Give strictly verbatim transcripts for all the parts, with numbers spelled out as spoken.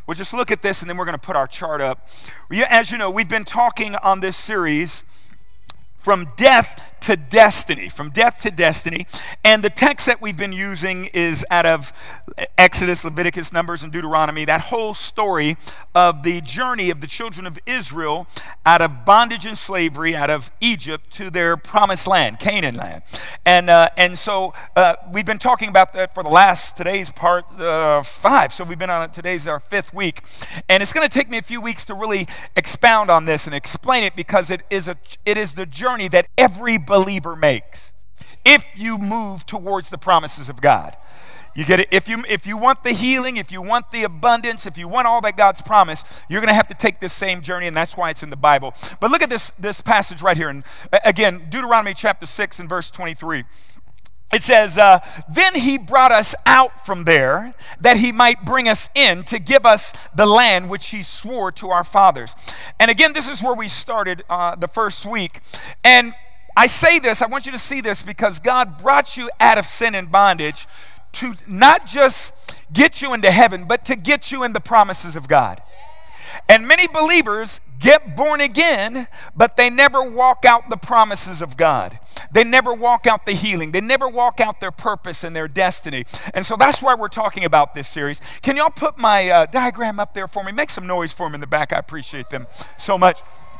Well, just look at this, and then we're going to put our chart up. As you know, we've been talking on this series from death to destiny, from death to destiny. And the text that we've been using is out of Exodus, Leviticus, Numbers, and Deuteronomy, that whole story of the journey of the children of Israel out of bondage and slavery, out of Egypt to their promised land, Canaan land. And uh, and so uh, we've been talking about that for the last, today's part uh, five. So we've been on it, today's our fifth week. And it's going to take me a few weeks to really expound on this and explain it, because it is a it is the journey that every believer makes if you move towards the promises of God. You get it? If you if you want the healing, if you want the abundance, if you want all that God's promised, you're going to have to take this same journey, and that's why it's in the Bible. But look at this, this passage right here. And again, Deuteronomy chapter six and verse twenty-three. It says, uh, then he brought us out from there, that he might bring us in to give us the land which he swore to our fathers. And again, this is where we started uh, the first week. And I say this, I want you to see this, because God brought you out of sin and bondage to not just get you into heaven, but to get you in the promises of God. And many believers get born again, but they never walk out the promises of God. They never walk out the healing. They never walk out their purpose and their destiny. And so that's why we're talking about this series. Can y'all put my uh, diagram up there for me? Make some noise for them in the back. I appreciate them so much.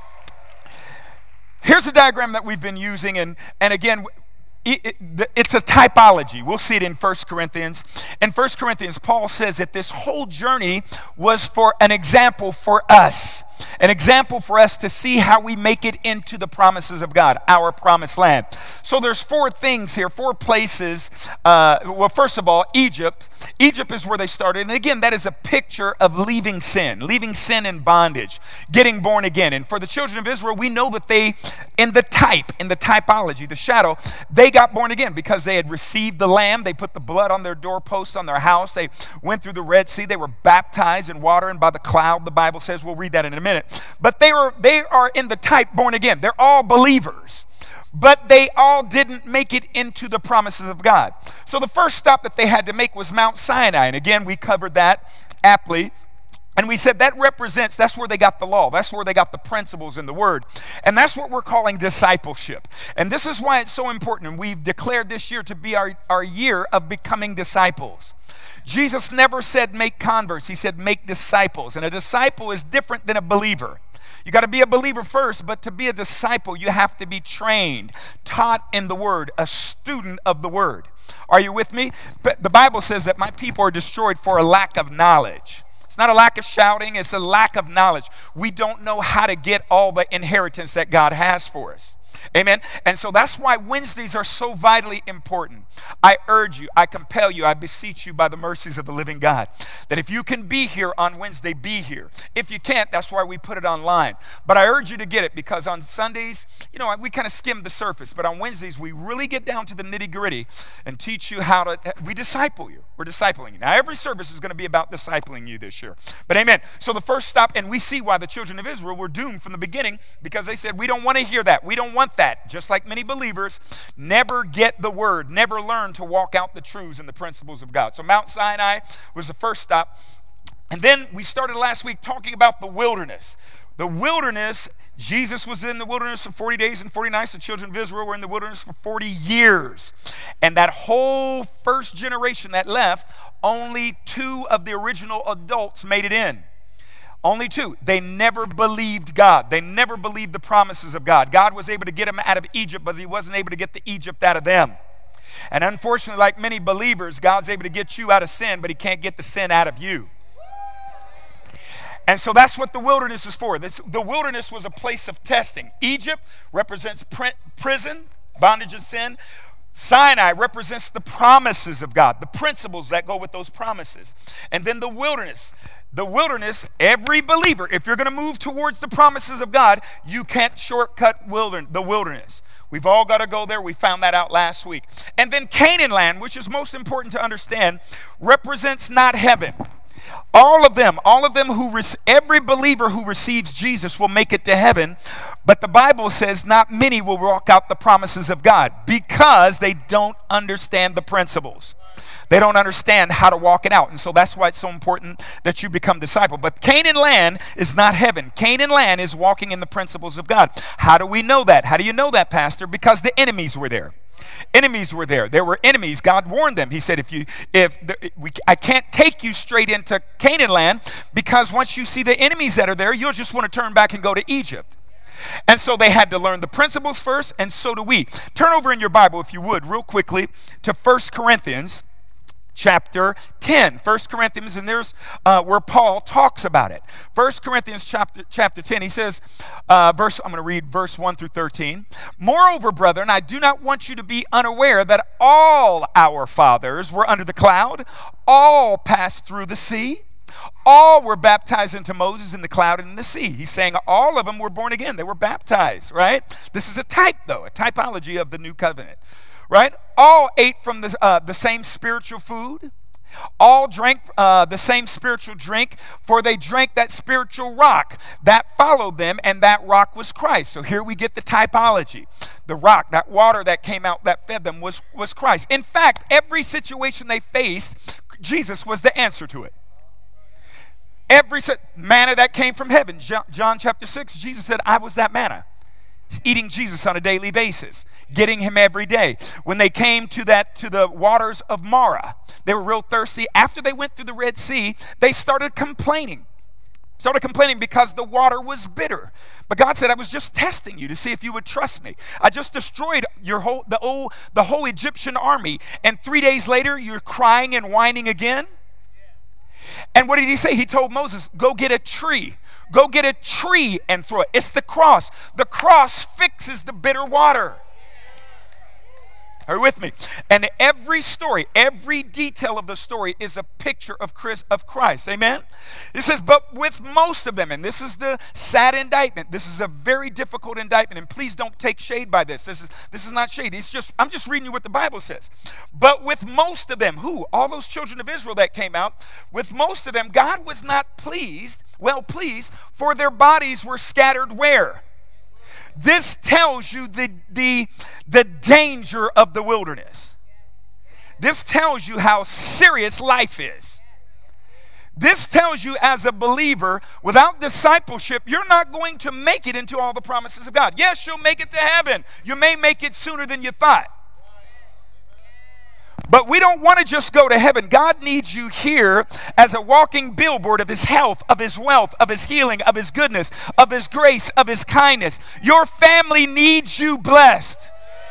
Here's a diagram that we've been using, and, and again, It, it, it's a typology. We'll see it in First Corinthians. In First Corinthians, Paul says that this whole journey was for an example for us. An example for us to see how we make it into the promises of God, our promised land. So there's four things here, four places. Uh, well, first of all, Egypt. Egypt is where they started. And again, that is a picture of leaving sin, leaving sin and bondage, getting born again. And for the children of Israel, we know that they, in the type, in the typology, the shadow, they got born again because they had received the Lamb. They put the blood on their doorposts, on their house. They went through the Red Sea. They were baptized in water and by the cloud, the Bible says. We'll read that in a minute. But they were they are in the type born again. They're all believers. But they all didn't make it into the promises of God. So the first stop that they had to make was Mount Sinai. And again, we covered that aptly. And we said that represents, that's where they got the law. That's where they got the principles in the word. And that's what we're calling discipleship. And this is why it's so important. And we've declared this year to be our, our year of becoming disciples. Jesus never said make converts. He said make disciples. And a disciple is different than a believer. You got to be a believer first, but to be a disciple, you have to be trained, taught in the word, a student of the word. Are you with me? But the Bible says that my people are destroyed for a lack of knowledge. It's not a lack of shouting, it's a lack of knowledge. We don't know how to get all the inheritance that God has for us. Amen. And so that's why Wednesdays are so vitally important. I urge you, I compel you, I beseech you by the mercies of the living God, that if you can be here on Wednesday, be here. If you can't, that's why we put it online. But I urge you to get it, because on Sundays, you know, we kind of skim the surface. But on Wednesdays, we really get down to the nitty gritty and teach you how to, we disciple you. We're discipling you. Now, every service is going to be about discipling you this year. But amen. So the first stop, and we see why the children of Israel were doomed from the beginning, because they said, we don't want to hear that. We don't want that. Just like many believers, never get the word, never learn to walk out the truths and the principles of God. So Mount Sinai was the first stop. And then we started last week talking about the wilderness. The wilderness, Jesus was in the wilderness for forty days and forty nights. The children of Israel were in the wilderness for forty years. And that whole first generation that left, only two of the original adults made it in. Only two. They never believed God. They never believed the promises of God. God was able to get them out of Egypt, but he wasn't able to get the Egypt out of them. And unfortunately, like many believers, God's able to get you out of sin, but he can't get the sin out of you. And so that's what the wilderness is for. This, the wilderness was a place of testing. Egypt represents pr- prison, bondage and sin. Sinai represents the promises of God, the principles that go with those promises. And then the wilderness. The wilderness, every believer, if you're going to move towards the promises of God, you can't shortcut wilderness, the wilderness. We've all got to go there. We found that out last week. And then Canaan land, which is most important to understand, represents not heaven. All of them, all of them who, every believer who receives Jesus will make it to heaven. But the Bible says not many will walk out the promises of God because they don't understand the principles. They don't understand how to walk it out. And so that's why it's so important that you become disciple. But Canaan land is not heaven. Canaan land is walking in the principles of God. How do we know that? How do you know that, Pastor? Because the enemies were there. Enemies were there. There were enemies. God warned them. He said, if you, if the, we, I can't take you straight into Canaan land, because once you see the enemies that are there, you'll just want to turn back and go to Egypt. And so they had to learn the principles first, and so do we. Turn over in your Bible, if you would, real quickly, to First Corinthians chapter ten. First Corinthians, and there's uh, where Paul talks about it. First Corinthians chapter, chapter ten, he says, uh, verse, I'm going to read verse one through thirteen. Moreover, brethren, I do not want you to be unaware that all our fathers were under the cloud, all passed through the sea, all were baptized into Moses in the cloud and in the sea. He's saying all of them were born again. They were baptized, right? This is a type, though, a typology of the new covenant. Right? All ate from the, uh, the same spiritual food. All drank uh, the same spiritual drink, for they drank that spiritual rock that followed them, and that rock was Christ. So here we get the typology. The rock, that water that came out that fed them was, was Christ. In fact, every situation they faced, Jesus was the answer to it. Every manna that came from heaven. John, John chapter six, Jesus said, I was that manna. Eating Jesus on a daily basis, getting him every day. When they came to that to the waters of Marah, they were real thirsty. After they went through the Red Sea, they started complaining. Started complaining because the water was bitter. But God said, I was just testing you to see if you would trust me. I just destroyed your whole the whole the whole Egyptian army, and three days later you're crying and whining again. And what did he say? He told Moses, go get a tree. Go get a tree and throw it. It's the cross. The cross fixes the bitter water. Are you with me? And every story, every detail of the story is a picture of Christ, of Christ. Amen? It says, but with most of them, and this is the sad indictment. This is a very difficult indictment, and please don't take shade by this. This is this is not shade. It's just I'm just reading you what the Bible says. But with most of them, who? All those children of Israel that came out, with most of them, God was not pleased, well pleased, for their bodies were scattered where? This tells you the, the, the danger of the wilderness. This tells you how serious life is. This tells you as a believer, without discipleship, you're not going to make it into all the promises of God. Yes, you'll make it to heaven. You may make it sooner than you thought. But we don't want to just go to heaven. God needs you here as a walking billboard of his health, of his wealth, of his healing, of his goodness, of his grace, of his kindness. Your family needs you blessed.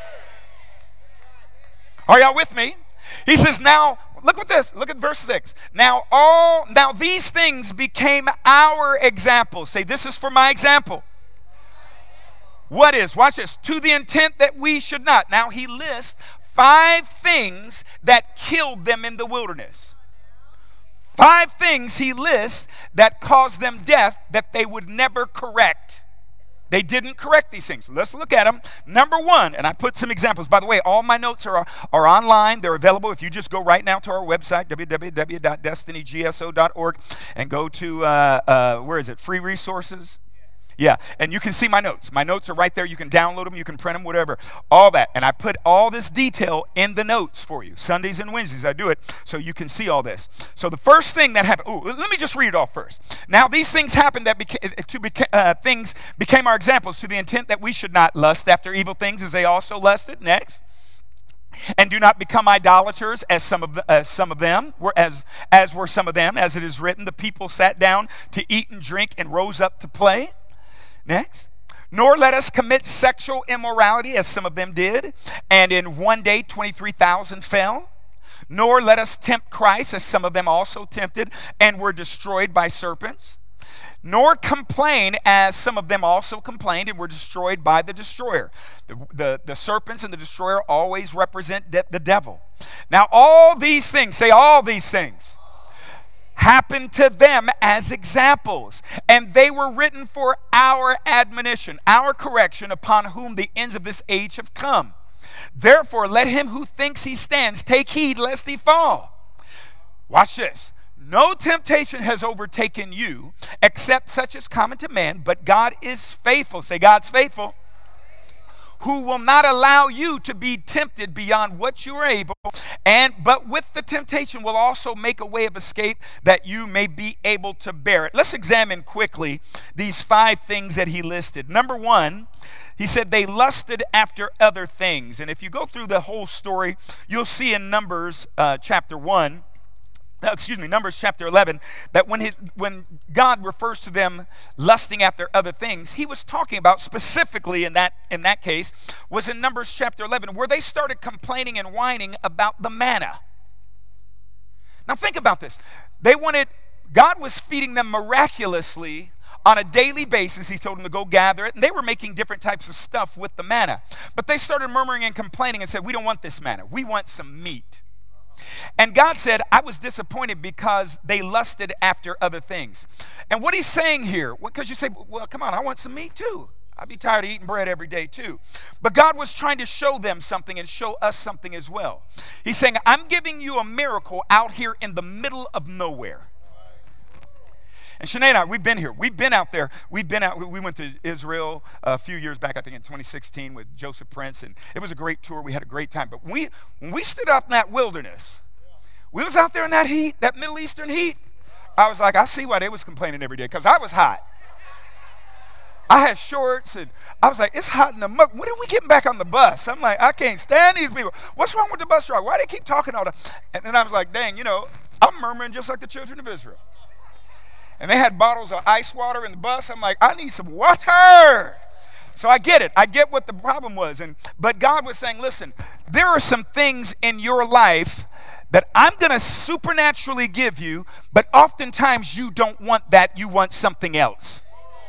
Are y'all with me? He says, now, look at this. Look at verse six. Now all, now these things became our examples. Say, this is for my example. What is? Watch this. To the intent that we should not. Now he lists five things that killed them in the wilderness. Five things he lists that caused them death that they would never correct. They didn't correct these things. Let's look at them. Number one, and I put some examples. By the way, all my notes are, are online. They're available. If you just go right now to our website, w w w dot destiny g s o dot org, and go to, uh, uh, where is it, free resources? Yeah, and you can see my notes. My notes are right there. You can download them. You can print them, whatever. All that. And I put all this detail in the notes for you. Sundays and Wednesdays, I do it so you can see all this. So the first thing that happened, ooh, let me just read it off first. Now these things happened that beca- to beca- uh, things became our examples to the intent that we should not lust after evil things as they also lusted. Next. And do not become idolaters as some of the, as some of them were as as were some of them, as it is written, the people sat down to eat and drink and rose up to play. Next. Nor let us commit sexual immorality as some of them did, and in one day twenty-three thousand fell. Nor let us tempt Christ as some of them also tempted and were destroyed by serpents. Nor complain as some of them also complained and were destroyed by the destroyer. The, the, the serpents and the destroyer always represent de- the devil. Now all these things, say all these things, happened to them as examples, and they were written for our admonition, our correction, upon whom the ends of this age have come. Therefore, let him who thinks he stands take heed lest he fall. Watch this. No temptation has overtaken you except such as common to man, but God is faithful. Say, God's faithful. Who will not allow you to be tempted beyond what you are able, and but with the temptation will also make a way of escape that you may be able to bear it. Let's examine quickly these five things that he listed. Number one, he said they lusted after other things. And if you go through the whole story, you'll see in Numbers uh, chapter one, No, excuse me, Numbers chapter eleven, that when his, when God refers to them lusting after other things, he was talking about specifically in that in that case was in Numbers chapter eleven, where they started complaining and whining about the manna. Now think about this. They wanted, God was feeding them miraculously on a daily basis. He told them to go gather it, and they were making different types of stuff with the manna. But they started murmuring and complaining and said, we don't want this manna. We want some meat. And God said, I was disappointed because they lusted after other things. And what he's saying here, because you say, well, come on, I want some meat too. I'd be tired of eating bread every day too. But God was trying to show them something and show us something as well. He's saying, I'm giving you a miracle out here in the middle of nowhere. And Shanae and I, we've been here. We've been out there. We've been out. We went to Israel a few years back, I think in twenty sixteen with Joseph Prince. And it was a great tour. We had a great time. But when we, when we stood out in that wilderness, we was out there in that heat, that Middle Eastern heat. I was like, I see why they was complaining every day, because I was hot. I had shorts, and I was like, it's hot in the mug. When are we getting back on the bus? I'm like, I can't stand these people. What's wrong with the bus driver? Why do they keep talking all that? And then I was like, dang, you know, I'm murmuring just like the children of Israel. And they had bottles of ice water in the bus. I'm like, I need some water. So I get it. I get what the problem was. And but God was saying, listen, there are some things in your life that I'm going to supernaturally give you, but oftentimes you don't want that. You want something else.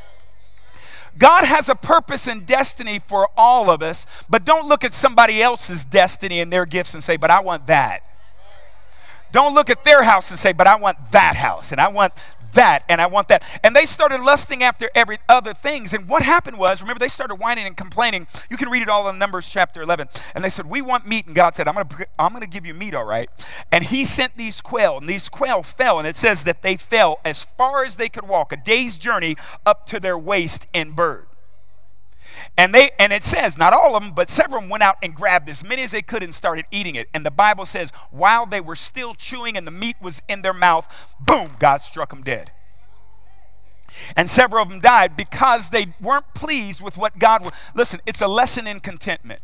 God has a purpose and destiny for all of us, but don't look at somebody else's destiny and their gifts and say, but I want that. Don't look at their house and say, but I want that house, and I want that, and I want that. And they started lusting after every other things. And what happened was, remember, they started whining and complaining. You can read it all in Numbers chapter eleven. And they said, we want meat. And God said, I'm going to I'm going to give you meat, all right. And he sent these quail, and these quail fell. And it says that they fell as far as they could walk, a day's journey up to their waist in bird. And they and it says, not all of them, but several of them went out and grabbed as many as they could and started eating it. And the Bible says, while they were still chewing and the meat was in their mouth, boom, God struck them dead. And several of them died because they weren't pleased with what God was. Listen, it's a lesson in contentment.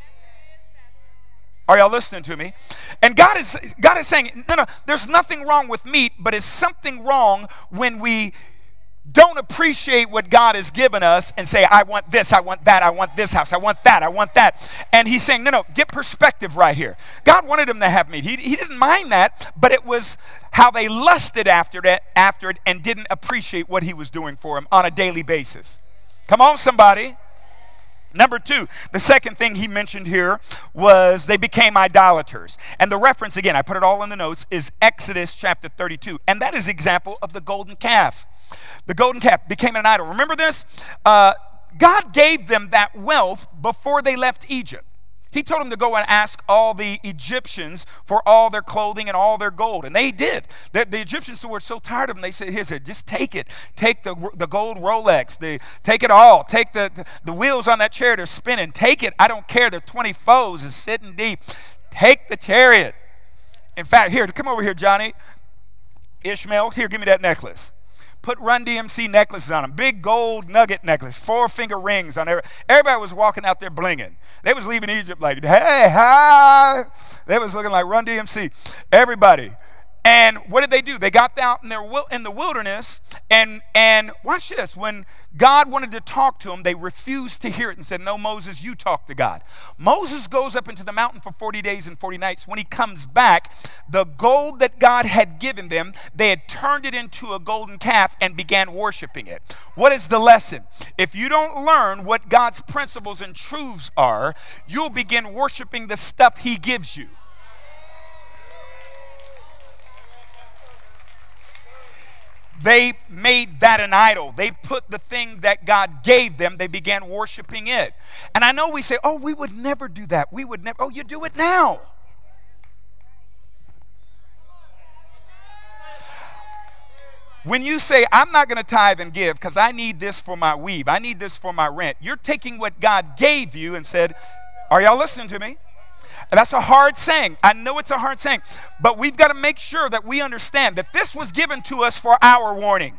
Are y'all listening to me? And God is God is saying, no, no, there's nothing wrong with meat, but it's something wrong when we don't appreciate what God has given us and say, I want this, I want that, I want this house, I want that, I want that. And he's saying, no, no, get perspective right here. God wanted them to have meat. He, he didn't mind that, but it was how they lusted after it, after it and didn't appreciate what he was doing for them on a daily basis. Come on, somebody. Number two, the second thing he mentioned here was they became idolaters. And the reference, again, I put it all in the notes, is Exodus chapter thirty-two. And that is an example of the golden calf. The golden calf became an idol. Remember this? Uh, God gave them that wealth before they left Egypt. He told them to go and ask all the Egyptians for all their clothing and all their gold. And they did. The, the Egyptians were so tired of them, they said, here, said, just take it. Take the, the gold Rolex. The, take it all. Take the, the, the wheels on that chariot are spinning. Take it. I don't care. The twenty foes is sitting deep. Take the chariot. In fact, here, come over here, Johnny. Ishmael, here, give me that necklace. Put Run D M C necklaces on them. Big gold nugget necklace. Four finger rings on every. Everybody was walking out there blinging. They was leaving Egypt like, hey, hi. They was looking like Run D M C. Everybody. And what did they do? They got out in, their, in the wilderness, and, and watch this. When God wanted to talk to them, they refused to hear it and said, no, Moses, you talk to God. Moses goes up into the mountain for forty days and forty nights. When he comes back, the gold that God had given them, they had turned it into a golden calf and began worshiping it. What is the lesson? If you don't learn what God's principles and truths are, you'll begin worshiping the stuff he gives you. They made that an idol. They put the thing that God gave them, they began worshiping it. And I know we say, oh, we would never do that. We would never. Oh, you do it now. When you say, I'm not going to tithe and give because I need this for my weave, I need this for my rent, you're taking what God gave you and said, are y'all listening to me? And that's a hard saying. I know it's a hard saying, but we've got to make sure that we understand that this was given to us for our warning.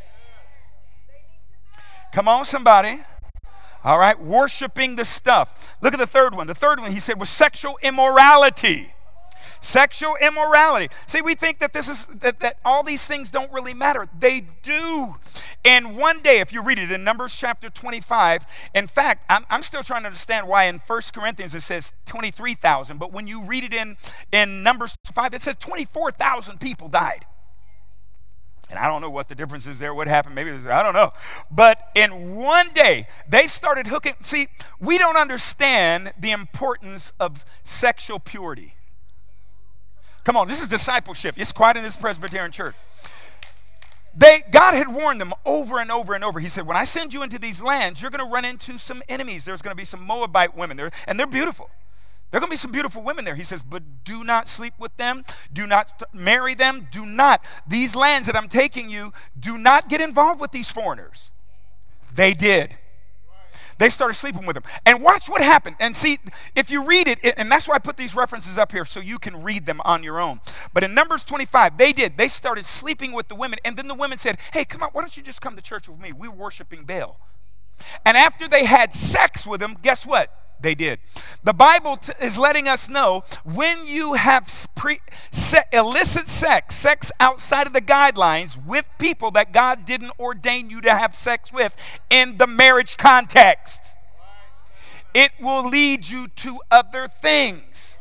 Come on, somebody. All right, worshiping the stuff. Look at the third one. The third one, he said, was sexual immorality. Sexual immorality. See, we think that this is that, that all these things don't really matter. They do. And one day, if you read it in Numbers chapter twenty-five, in fact, I'm, I'm still trying to understand why in First Corinthians it says twenty-three thousand, but when you read it in, in Numbers five, it says twenty-four thousand people died. And I don't know what the difference is there, what happened, maybe, was, I don't know. But in one day, they started hooking. See, we don't understand the importance of sexual purity. Come on, this is discipleship. It's quiet in this Presbyterian church. They, God had warned them over and over and over. He said, when I send you into these lands, you're going to run into some enemies. There's going to be some Moabite women there, and they're beautiful. There are going to be some beautiful women there. He says, but do not sleep with them. Do not marry them. Do not. These lands that I'm taking you, do not get involved with these foreigners. They did. They started sleeping with them. And watch what happened. And see, if you read it, and that's why I put these references up here so you can read them on your own. But in Numbers twenty-five, they did. They started sleeping with the women. And then the women said, hey, come on, why don't you just come to church with me? We're worshiping Baal. And after they had sex with them, guess what? They did. The Bible t- is letting us know when you have pre- se- illicit sex, sex outside of the guidelines with people that God didn't ordain you to have sex with in the marriage context, it will lead you to other things.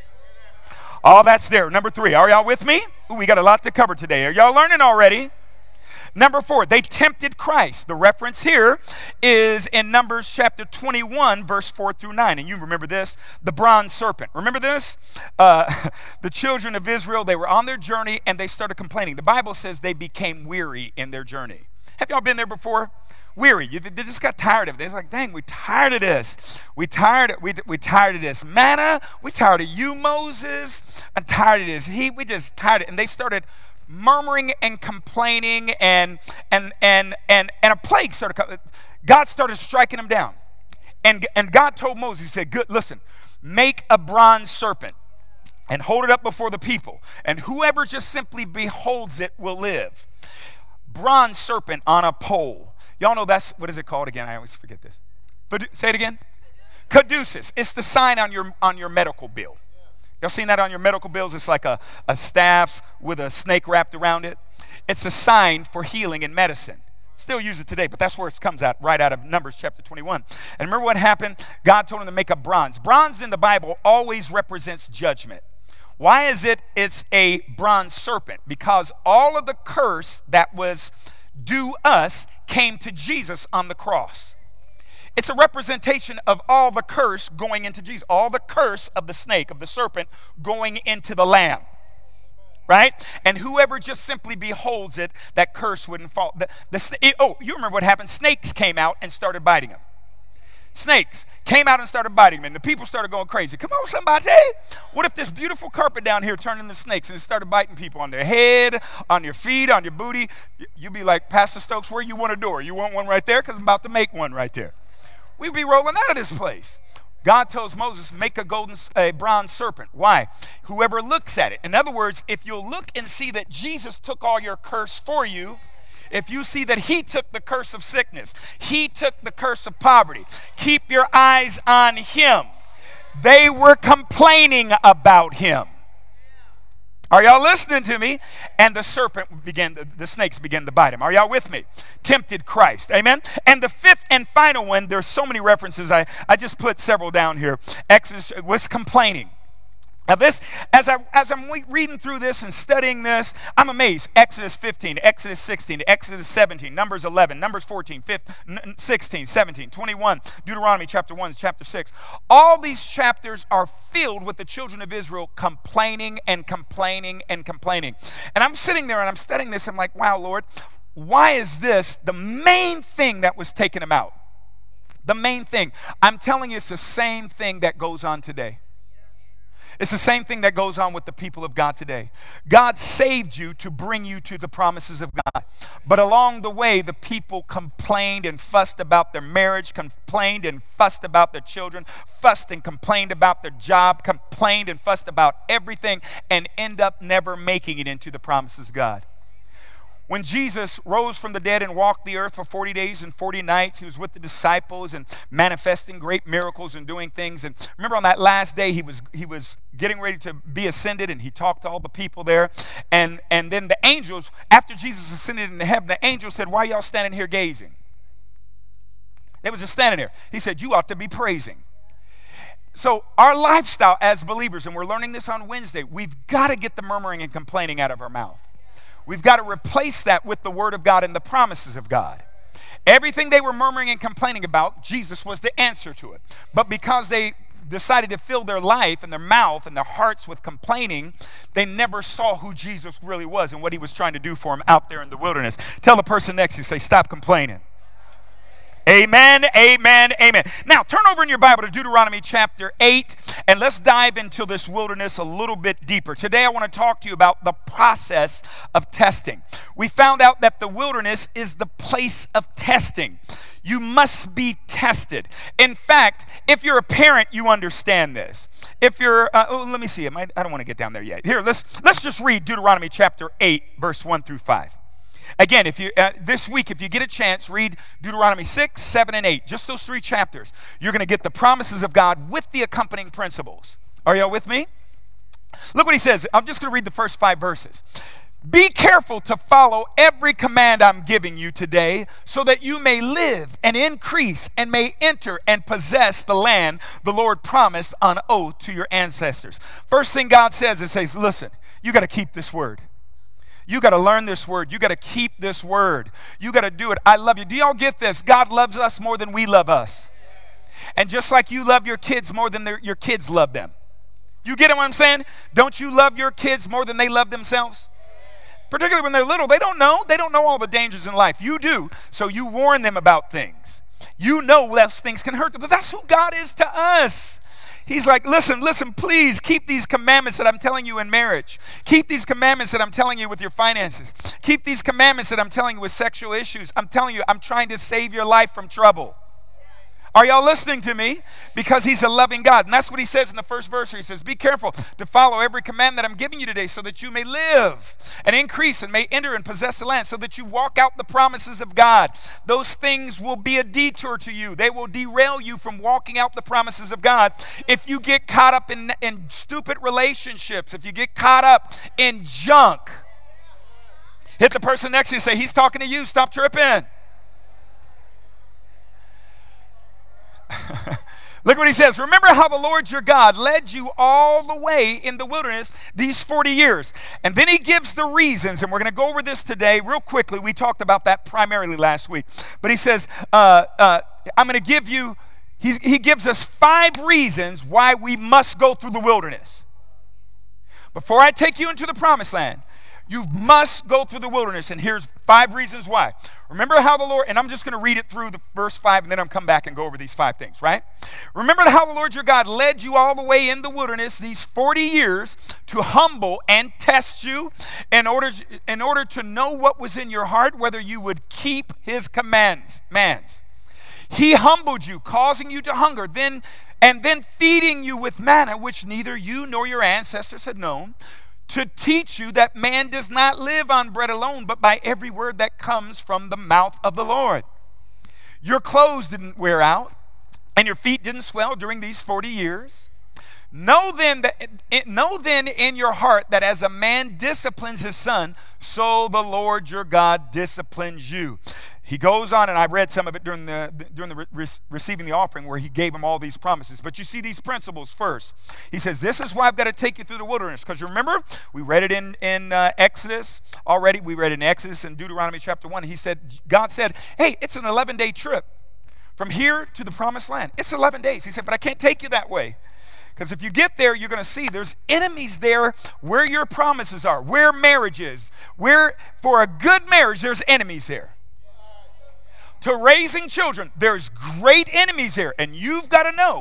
All that's there. Number three, are y'all with me? Ooh, we got a lot to cover today. Are y'all learning already? Number four, they tempted Christ. The reference here is in Numbers chapter twenty-one, verse four through nine. And you remember this, the bronze serpent. Remember this? Uh, the children of Israel, they were on their journey and they started complaining. The Bible says they became weary in their journey. Have y'all been there before? Weary. You, they just got tired of it. They're like, dang, we tired of this. We tired, we, we tired of this manna. We tired of you, Moses. I'm tired of this heat. We just tired of it. And they started murmuring and complaining, and and and and and a plague started coming. God started striking them down, and and God told Moses, he said, good, listen, make a bronze serpent and hold it up before the people, and whoever just simply beholds it will live. Bronze serpent on a pole. Y'all know that's, what is it called again? I always forget this. Say it again. Caduceus. It's the sign on your on your medical bill. Y'all seen that on your medical bills? It's like a, a staff with a snake wrapped around it. It's a sign for healing and medicine. Still use it today, but that's where it comes out, right out of Numbers chapter twenty-one. And remember what happened? God told him to make a bronze. Bronze in the Bible always represents judgment. Why is it it's a bronze serpent? Because all of the curse that was due us came to Jesus on the cross. It's a representation of all the curse going into Jesus. All the curse of the snake, of the serpent, going into the lamb. Right? And whoever just simply beholds it, that curse wouldn't fall. The, the, it, oh, you remember what happened? Snakes came out and started biting him. Snakes came out and started biting him. And the people started going crazy. Come on, somebody. What if this beautiful carpet down here turned into snakes and it started biting people on their head, on your feet, on your booty? You'd be like, Pastor Stokes, where you want a door? You want one right there? Because I'm about to make one right there. We'd be rolling out of this place. God tells Moses, make a golden, a bronze serpent. Why? Whoever looks at it. In other words, if you look and see that Jesus took all your curse for you, if you see that he took the curse of sickness, he took the curse of poverty, keep your eyes on him. They were complaining about him. Are y'all listening to me? And the serpent began, the snakes began to bite him. Are y'all with me? Tempted Christ. Amen? And the fifth and final one, there's so many references. I, I just put several down here. Exodus was complaining. Now this, as, I, as I'm reading through this and studying this, I'm amazed. Exodus fifteen, Exodus sixteen, Exodus seventeen, Numbers eleven, Numbers fourteen, fifteen, sixteen, seventeen, twenty-one, Deuteronomy chapter one, chapter six. All these chapters are filled with the children of Israel complaining and complaining and complaining. And I'm sitting there and I'm studying this. I'm like, wow, Lord, why is this the main thing that was taking them out? The main thing. I'm telling you, it's the same thing that goes on today. It's the same thing that goes on with the people of God today. God saved you to bring you to the promises of God. But along the way, the people complained and fussed about their marriage, complained and fussed about their children, fussed and complained about their job, complained and fussed about everything, and end up never making it into the promises of God. When Jesus rose from the dead and walked the earth for forty days and forty nights, he was with the disciples and manifesting great miracles and doing things. And remember on that last day, he was he was getting ready to be ascended, and he talked to all the people there. And, and then the angels, after Jesus ascended into heaven, the angels said, "Why are y'all standing here gazing?" They was just standing there. He said, "You ought to be praising." So our lifestyle as believers, and we're learning this on Wednesday, we've got to get the murmuring and complaining out of our mouth. We've got to replace that with the Word of God and the promises of God. Everything they were murmuring and complaining about, Jesus was the answer to it. But because they decided to fill their life and their mouth and their hearts with complaining, they never saw who Jesus really was and what he was trying to do for them out there in the wilderness. Tell the person next to you, say, stop complaining. Amen, amen, amen. Now, turn over in your Bible to Deuteronomy chapter eight, and let's dive into this wilderness a little bit deeper. Today, I want to talk to you about the process of testing. We found out that the wilderness is the place of testing. You must be tested. In fact, if you're a parent, you understand this. If you're, uh, oh, let me see. I, might, I don't want to get down there yet. Here, let's let's just read Deuteronomy chapter eight, verse one through five. Again, if you uh, this week, if you get a chance, read Deuteronomy six, seven, and eight. Just those three chapters. You're going to get the promises of God with the accompanying principles. Are y'all with me? Look what he says. I'm just going to read the first five verses. Be careful to follow every command I'm giving you today, so that you may live and increase and may enter and possess the land the Lord promised on oath to your ancestors. First thing God says is, says, listen, you got to keep this word. You got to learn this word. You got to keep this word. You got to do it. I love you. Do y'all get this? God loves us more than we love us. And just like you love your kids more than your kids love them. You get what I'm saying? Don't you love your kids more than they love themselves? Particularly when they're little. They don't know. They don't know all the dangers in life. You do. So you warn them about things. You know those things can hurt them. But that's who God is to us. He's like, listen, listen, please keep these commandments that I'm telling you in marriage. Keep these commandments that I'm telling you with your finances. Keep these commandments that I'm telling you with sexual issues. I'm telling you, I'm trying to save your life from trouble. Are y'all listening to me? Because he's a loving God. And that's what he says in the first verse. He says, be careful to follow every command that I'm giving you today, so that you may live and increase and may enter and possess the land, so that you walk out the promises of God. Those things will be a detour to you. They will derail you from walking out the promises of God. If you get caught up in, in stupid relationships, if you get caught up in junk, hit the person next to you and say, he's talking to you. Stop tripping. Look what he says. Remember how the Lord your God led you all the way in the wilderness these forty years. And then he gives the reasons, and we're going to go over this today real quickly. We talked about that primarily last week. But he says, uh, uh, I'm going to give you, he's, he gives us five reasons why we must go through the wilderness. Before I take you into the promised land, you must go through the wilderness, and here's five reasons why. Remember how the Lord, and I'm just going to read it through the verse five, and then I'm come back and go over these five things, right? Remember how the Lord your God led you all the way in the wilderness these forty years to humble and test you in order, in order to know what was in your heart, whether you would keep his commands. Commands. He humbled you, causing you to hunger, then and then feeding you with manna, which neither you nor your ancestors had known, to teach you that man does not live on bread alone, but by every word that comes from the mouth of the Lord. Your clothes didn't wear out, and your feet didn't swell during these forty years. Know then that know then in your heart that as a man disciplines his son, so the Lord your God disciplines you. He goes on, and I read some of it during the during the re- receiving the offering, where he gave him all these promises. But you see these principles first. He says, this is why I've got to take you through the wilderness. Because you remember, we read it in, in uh, Exodus already. We read it in Exodus and Deuteronomy chapter one. He said, God said, hey, it's an eleven-day trip from here to the promised land. It's eleven days. He said, but I can't take you that way. Because if you get there, you're going to see there's enemies there where your promises are, where marriage is. Where, for a good marriage, there's enemies there. To raising children, there's great enemies there. And you've got to know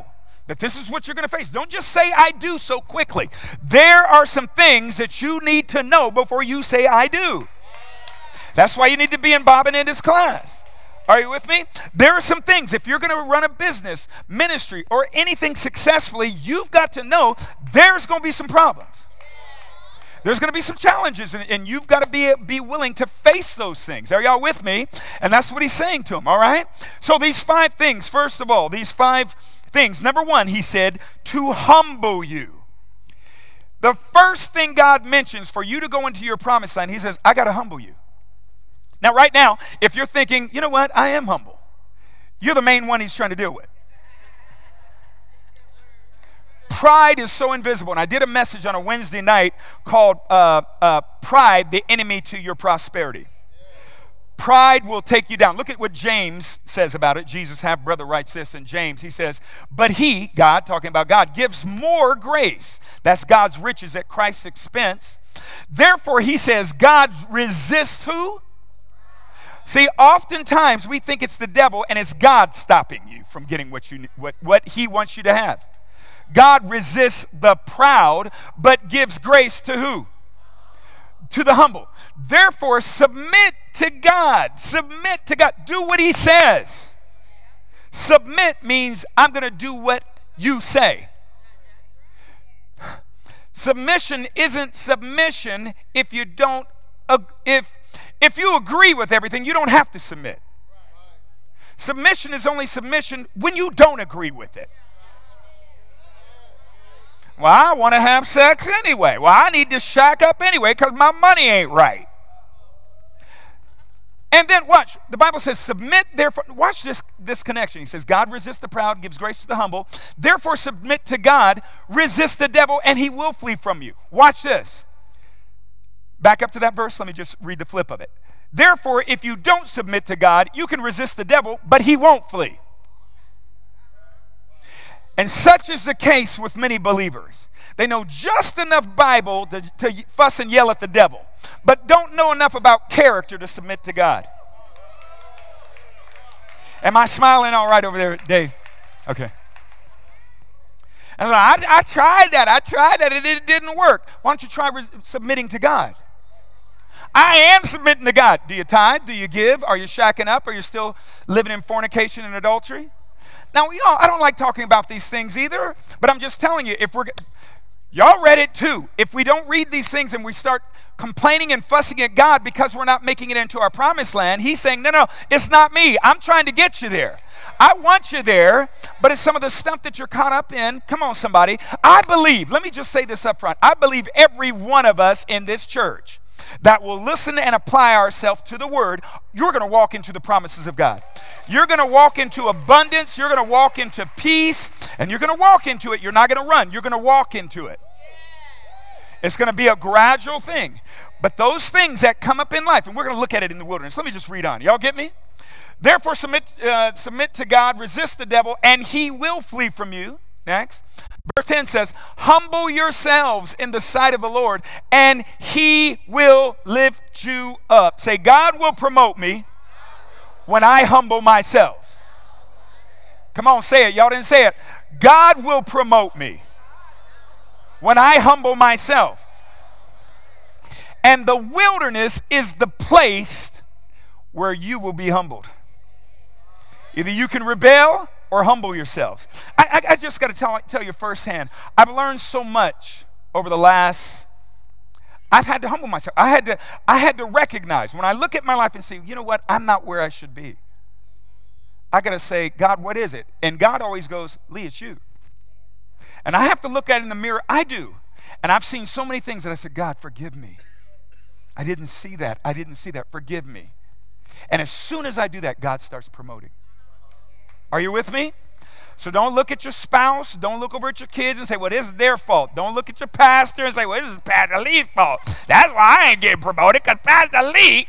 that this is what you're going to face. Don't just say I do so quickly. There are some things that you need to know before you say I do. That's why you need to be in Bob and Inda's class. Are you with me? There are some things, if you're going to run a business, ministry, or anything successfully, you've got to know there's going to be some problems. There's going to be some challenges, and, and you've got to be, be willing to face those things. Are y'all with me? And that's what he's saying to them, all right? So these five things, first of all, these five things. Number one, he said, to humble you. The first thing God mentions for you to go into your promised land, he says, I got to humble you. Now, right now, if you're thinking, you know what, I am humble. You're the main one he's trying to deal with. Pride is so invisible. And I did a message on a Wednesday night called uh, uh, Pride, the Enemy to Your Prosperity. Pride will take you down. Look at what James says about it. Jesus' half-brother writes this in James. He says, but he, God, talking about God, gives more grace. That's God's riches at Christ's expense. Therefore, he says, God resists who? See, oftentimes we think it's the devil and it's God stopping you from getting what you what, what he wants you to have. God resists the proud, but gives grace to who? To the humble. Therefore, submit to God. Submit to God. Do what he says. Submit means I'm going to do what you say. Submission isn't submission if you don't, if If you agree with everything, you don't have to submit. Submission is only submission when you don't agree with it. Well, I want to have sex anyway. Well, I need to shack up anyway because my money ain't right. And then watch, the Bible says, submit therefore. Watch this, this connection. He says, God resists the proud, gives grace to the humble. Therefore, submit to God, resist the devil, and he will flee from you. Watch this. Back up to that verse. Let me just read the flip of it. Therefore, if you don't submit to God, you can resist the devil, but he won't flee. And such is the case with many believers. They know just enough Bible to, to fuss and yell at the devil, but don't know enough about character to submit to God. Am I smiling all right over there, Dave? Okay. And I, I tried that. I tried that. It, it didn't work. Why don't you try res- submitting to God? I am submitting to God. Do you tithe? Do you give? Are you shacking up? Are you still living in fornication and adultery? Now, you know, I don't like talking about these things either, but I'm just telling you, if we're, y'all read it too. If we don't read these things and we start complaining and fussing at God because we're not making it into our promised land, he's saying, no, no, it's not me. I'm trying to get you there. I want you there, but it's some of the stuff that you're caught up in. Come on, somebody. I believe, let me just say this up front. I believe every one of us in this church that will listen and apply ourselves to the word, you're going to walk into the promises of God. You're going to walk into abundance. You're going to walk into peace, and you're going to walk into it. You're not going to run. You're going to walk into it. It's going to be a gradual thing. But those things that come up in life, and we're going to look at it in the wilderness. Let me just read on. Y'all get me? Therefore, submit, uh, submit to God, resist the devil, and he will flee from you. Next. Verse ten says, humble yourselves in the sight of the Lord, and he will lift you up. Say, God will promote me when I humble myself. Come on, say it. Y'all didn't say it. God will promote me when I humble myself. And the wilderness is the place where you will be humbled. Either you can rebel or humble yourselves. I, I, I just got to tell, tell you firsthand, I've learned so much over the last, I've had to humble myself. I had to, I had to recognize, when I look at my life and say, you know what, I'm not where I should be. I got to say, God, what is it? And God always goes, Lee, it's you. And I have to look at it in the mirror. I do. And I've seen so many things that I said, God, forgive me. I didn't see that. I didn't see that. Forgive me. And as soon as I do that, God starts promoting. Are you with me? So don't look at your spouse. Don't look over at your kids and say, well, this is their fault. Don't look at your pastor and say, well, this is Pastor Lee's fault. That's why I ain't getting promoted, because Pastor Lee.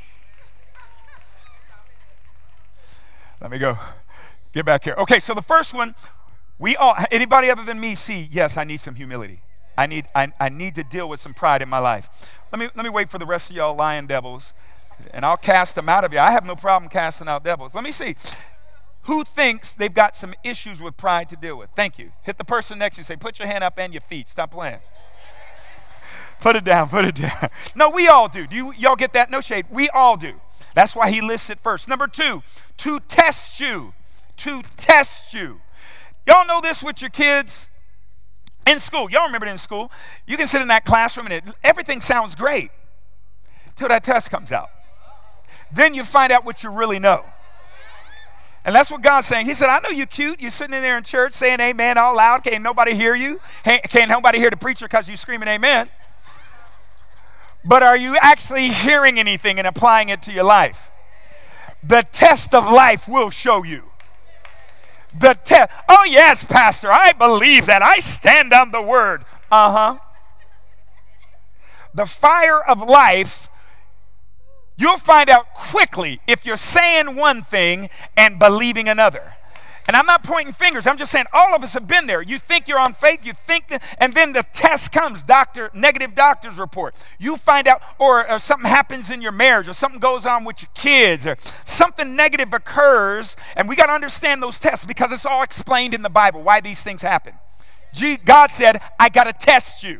Let me go. Get back here. Okay, so the first one, we all, anybody other than me see, yes, I need some humility. I need, I, I need to deal with some pride in my life. Let me, let me wait for the rest of y'all lying devils, and I'll cast them out of you. I have no problem casting out devils. Let me see. Who thinks they've got some issues with pride to deal with? Thank you. Hit the person next to you. Say, put your hand up and your feet. Stop playing. Put it down. Put it down. No, we all do. Do you, y'all get that? No shade. We all do. That's why he lists it first. Number two, to test you. To test you. Y'all know this with your kids? In school. Y'all remember it in school? You can sit in that classroom and it, everything sounds great till that test comes out. Then you find out what you really know. And that's what God's saying. He said, I know you're cute. You're sitting in there in church saying amen all loud. Can't nobody hear you. Can't nobody hear the preacher because you're screaming amen. But are you actually hearing anything and applying it to your life? The test of life will show you. The test. Oh, yes, Pastor, I believe that. I stand on the word. Uh-huh. The fire of life, you'll find out quickly if you're saying one thing and believing another. And I'm not pointing fingers. I'm just saying all of us have been there. You think you're on faith. You think that, and then the test comes, doctor, negative doctor's report. You find out, or, or something happens in your marriage, or something goes on with your kids, or something negative occurs. And we got to understand those tests because it's all explained in the Bible why these things happen. Gee, God said, I got to test you.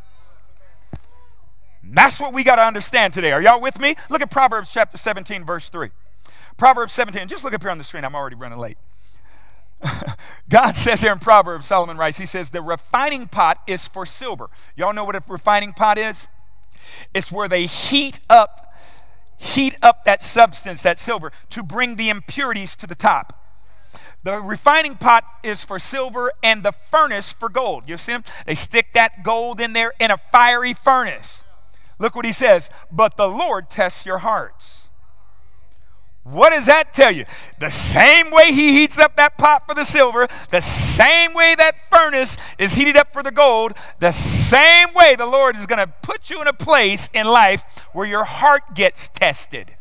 And that's what we got to understand today. Are y'all with me? Look at Proverbs chapter seventeen, verse three. Proverbs seventeen. Just look up here on the screen. I'm already running late. God says here in Proverbs, Solomon writes, he says, the refining pot is for silver. Y'all know what a refining pot is? It's where they heat up, heat up that substance, that silver, to bring the impurities to the top. The refining pot is for silver and the furnace for gold. You see them? They stick that gold in there in a fiery furnace. Look what he says, but the Lord tests your hearts. What does that tell you? The same way he heats up that pot for the silver, the same way that furnace is heated up for the gold, the same way the Lord is going to put you in a place in life where your heart gets tested.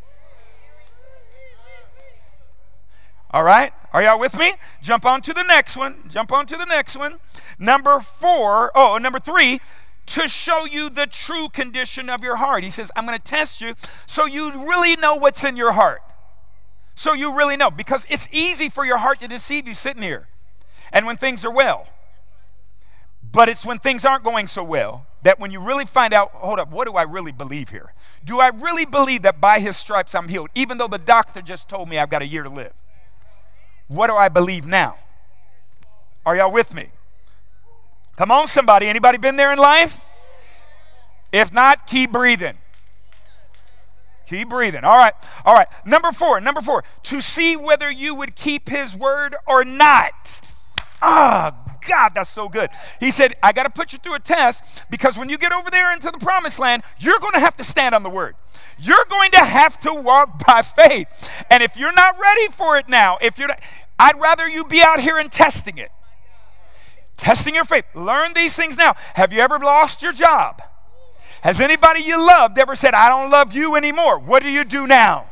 All right? Are y'all with me? Jump on to the next one. Jump on to the next one. Number four, oh, number three, to show you the true condition of your heart. He says, I'm going to test you so you really know what's in your heart. So you really know, because it's easy for your heart to deceive you sitting here and when things are well. But it's when things aren't going so well that when you really find out, hold up, what do I really believe here? Do I really believe that by his stripes I'm healed, even though the doctor just told me I've got a year to live? What do I believe now? Are y'all with me? Come on, somebody. Anybody been there in life? If not, keep breathing. Keep breathing. All right. All right. Number four. Number four. To see whether you would keep his word or not. Ah, oh, God, that's so good. He said, I got to put you through a test because when you get over there into the promised land, you're going to have to stand on the word. You're going to have to walk by faith. And if you're not ready for it now, if you're not, I'd rather you be out here and testing it. Testing your faith. Learn these things now. Have you ever lost your job? Has anybody you loved ever said, I don't love you anymore? What do you do now?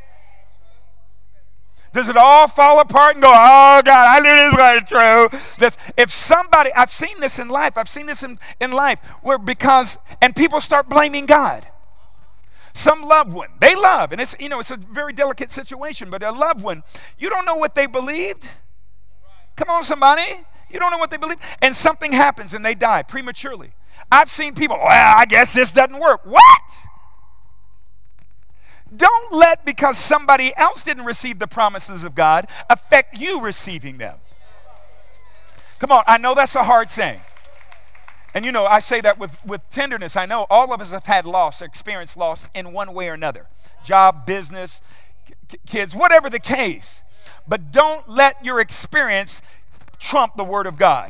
Does it all fall apart and go, oh, God, I knew this was true? That's, if somebody, I've seen this in life. I've seen this in, in life where because, and people start blaming God. Some loved one, they love, and it's, you know, it's a very delicate situation, but a loved one, you don't know what they believed. Come on, somebody. You don't know what they believe. And something happens and they die prematurely. I've seen people, well, I guess this doesn't work. What? Don't let, because somebody else didn't receive the promises of God, affect you receiving them. Come on, I know that's a hard saying. And you know, I say that with, with tenderness. I know all of us have had loss, experienced loss in one way or another. Job, business, k- kids, whatever the case. But don't let your experience trump the word of God.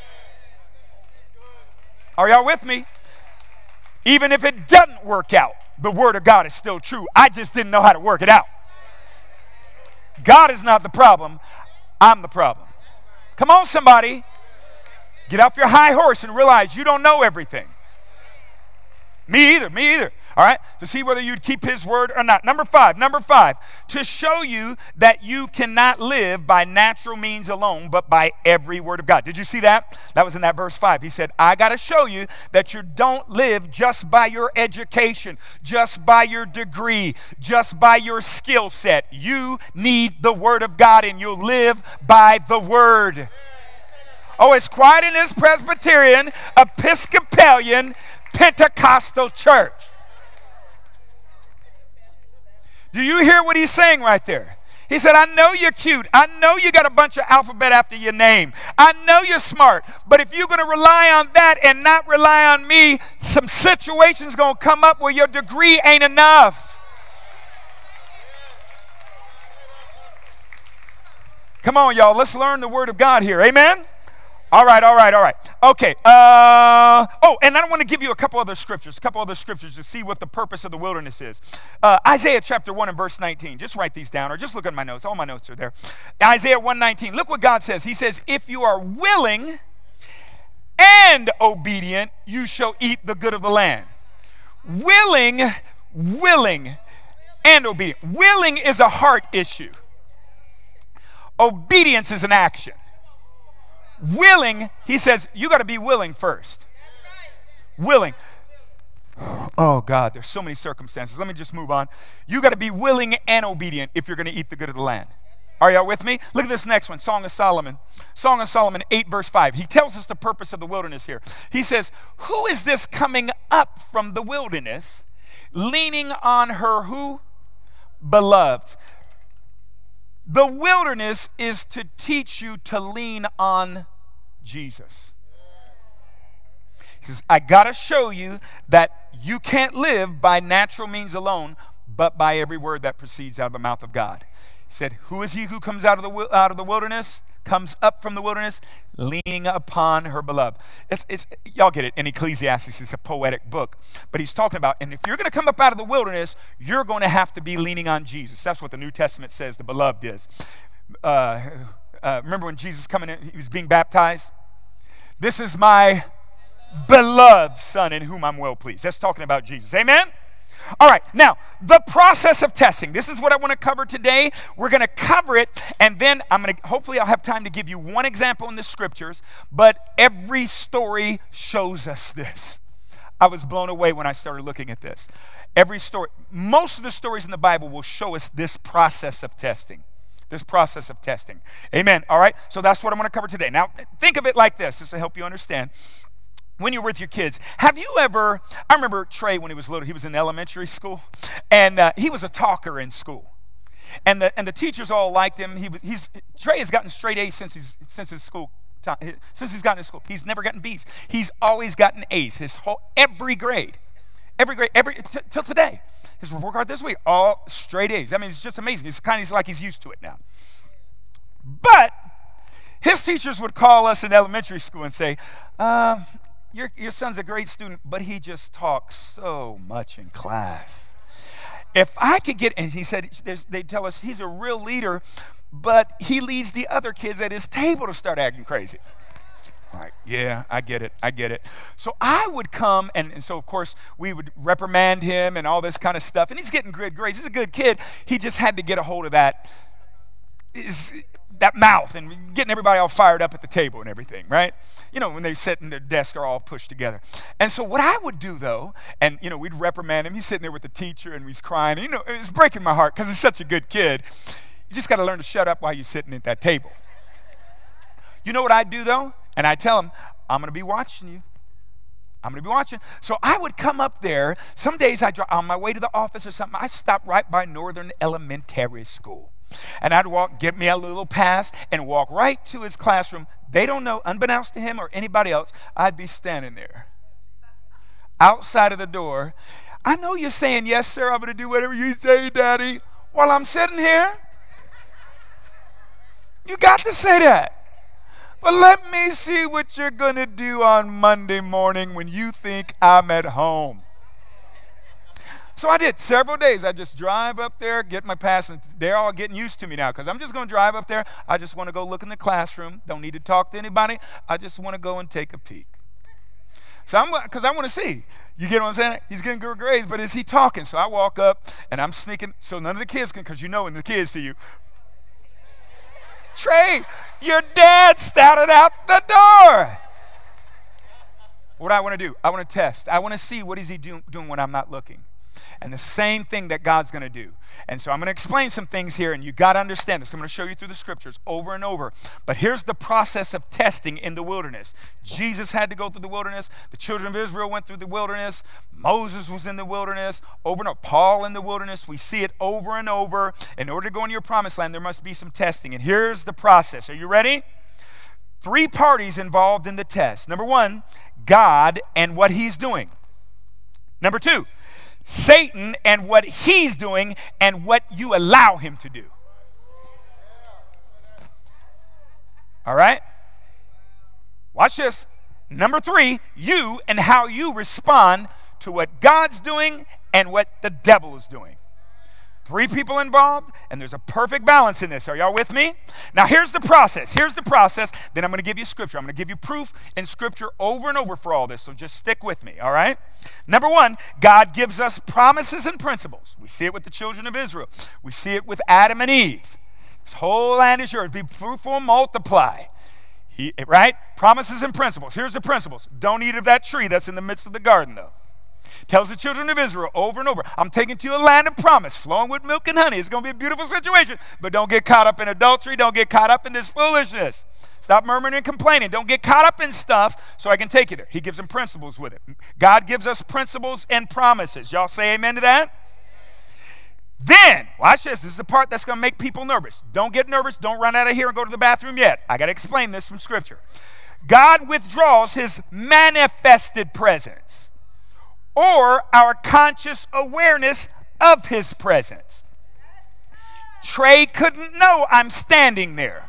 Are y'all with me? Even if it doesn't work out, the word of God is still true. I just didn't know how to work it out. God is not the problem. I'm the problem. Come on, somebody. Get off your high horse and realize you don't know everything. Me either, me either. All right? To see whether you'd keep his word or not. Number five, number five, to show you that you cannot live by natural means alone, but by every word of God. Did you see that? That was in that verse five. He said, I got to show you that you don't live just by your education, just by your degree, just by your skill set. You need the word of God, and you'll live by the word. Oh, it's quiet in this Presbyterian, Episcopalian, Pentecostal church. Do you hear what he's saying right there? He said, I know you're cute. I know you got a bunch of alphabet after your name. I know you're smart. But if you're going to rely on that and not rely on me, some situations going to come up where your degree ain't enough. Come on, y'all. Let's learn the word of God here. Amen? All right, all right, all right. Okay. Uh, oh, and I want to give you a couple other scriptures, a couple other scriptures to see what the purpose of the wilderness is. Uh, Isaiah chapter one and verse nineteen. Just write these down or just look at my notes. All my notes are there. Isaiah one nineteen. Look what God says. He says, if you are willing and obedient, you shall eat the good of the land. Willing, willing, and obedient. Willing is a heart issue. Obedience is an action. Willing, he says, you got to be willing first. Willing. Oh, God, there's so many circumstances. Let me just move on. You got to be willing and obedient if you're going to eat the good of the land. Are y'all with me? Look at this next one, Song of Solomon. Song of Solomon eight, verse five. He tells us the purpose of the wilderness here. He says, who is this coming up from the wilderness, leaning on her who? Beloved. The wilderness is to teach you to lean on Jesus. He says, I got to show you that you can't live by natural means alone, but by every word that proceeds out of the mouth of God. He said, who is he who comes out of the out of the wilderness, comes up from the wilderness, leaning upon her beloved? It's, it's, y'all get it. In Ecclesiastes, it's a poetic book. But he's talking about, and if you're going to come up out of the wilderness, you're going to have to be leaning on Jesus. That's what the New Testament says the beloved is. Uh, uh, remember when Jesus coming in, he was being baptized? This is my beloved son in whom I'm well pleased. That's talking about Jesus. Amen? All right, now, the process of testing. This is what I want to cover today. We're going to cover it, and then I'm going to, hopefully I'll have time to give you one example in the scriptures, but every story shows us this. I was blown away when I started looking at this. Every story, most of the stories in the Bible will show us this process of testing. This process of testing. Amen. All right, so that's what I'm going to cover today. Now, think of it like this, just to help you understand. When you're with your kids, have you ever, I remember Trey when he was little, he was in elementary school, and uh, he was a talker in school. And the and the teachers all liked him. He he's Trey has gotten straight A's since he's since his school time, since he's gotten to school. He's never gotten B's. He's always gotten A's. His whole every grade, every grade, every t- till today. His report card this week, all straight A's. I mean, it's just amazing. It's kind of like he's used to it now. But his teachers would call us in elementary school and say, um, Your, your son's a great student, but he just talks so much in class. If I could get, and he said, they tell us he's a real leader, but he leads the other kids at his table to start acting crazy. All right, yeah, I get it, I get it. So I would come, and, and so of course we would reprimand him and all this kind of stuff, and he's getting good grades. He's a good kid. He just had to get a hold of that, is, that mouth and getting everybody all fired up at the table and everything, right? You know, when they sit in their desk are all pushed together. And so what I would do though, and you know, we'd reprimand him. He's sitting there with the teacher and he's crying. You know, it's breaking my heart because he's such a good kid. You just got to learn to shut up while you're sitting at that table. You know what I'd do though? And I tell him, I'm going to be watching you. I'm going to be watching. So I would come up there. Some days I drive on my way to the office or something. I stop right by Northern Elementary School. And I'd walk, get me a little pass, and walk right to his classroom. They don't know, unbeknownst to him or anybody else, I'd be standing there outside of the door. I know you're saying, yes, sir, I'm going to do whatever you say, Daddy, while I'm sitting here. You got to say that. But let me see what you're going to do on Monday morning when you think I'm at home. So I did several days. I just drive up there, get my pass, and they're all getting used to me now because I'm just going to drive up there. I just want to go look in the classroom. Don't need to talk to anybody. I just want to go and take a peek. So I'm, because I want to see. You get what I'm saying? He's getting good grades, but is he talking? So I walk up and I'm sneaking, so none of the kids can, because you know when the kids see you. Trey, your dad started out the door. What do I want to do? I want to test. I want to see what is he do, doing when I'm not looking. And the same thing that God's going to do. And so I'm going to explain some things here, and you got to understand this. I'm going to show you through the scriptures over and over. But here's the process of testing in the wilderness. Jesus had to go through the wilderness. The children of Israel went through the wilderness. Moses was in the wilderness. Over and over. Paul in the wilderness. We see it over and over. In order to go into your promised land, there must be some testing. And here's the process. Are you ready? Three parties involved in the test. Number one, God and what he's doing. Number two, Satan and what he's doing and what you allow him to do. All right? Watch this. Number three, you and how you respond to what God's doing and what the devil is doing. Three people involved, and there's a perfect balance in this. Are y'all with me? Now, here's the process. Here's the process. Then I'm going to give you scripture. I'm going to give you proof in scripture over and over for all this, so just stick with me, all right? Number one, God gives us promises and principles. We see it with the children of Israel. We see it with Adam and Eve. This whole land is yours. Be fruitful and multiply. He, right? Promises and principles. Here's the principles. Don't eat of that tree that's in the midst of the garden, though. Tells the children of Israel over and over, I'm taking to a land of promise, flowing with milk and honey. It's going to be a beautiful situation, but don't get caught up in adultery. Don't get caught up in this foolishness. Stop murmuring and complaining. Don't get caught up in stuff so I can take you there. He gives them principles with it. God gives us principles and promises. Y'all say amen to that? Then, watch this. This is the part that's going to make people nervous. Don't get nervous. Don't run out of here and go to the bathroom yet. I got to explain this from Scripture. God withdraws his manifested presence, or our conscious awareness of his presence. Trey couldn't know I'm standing there.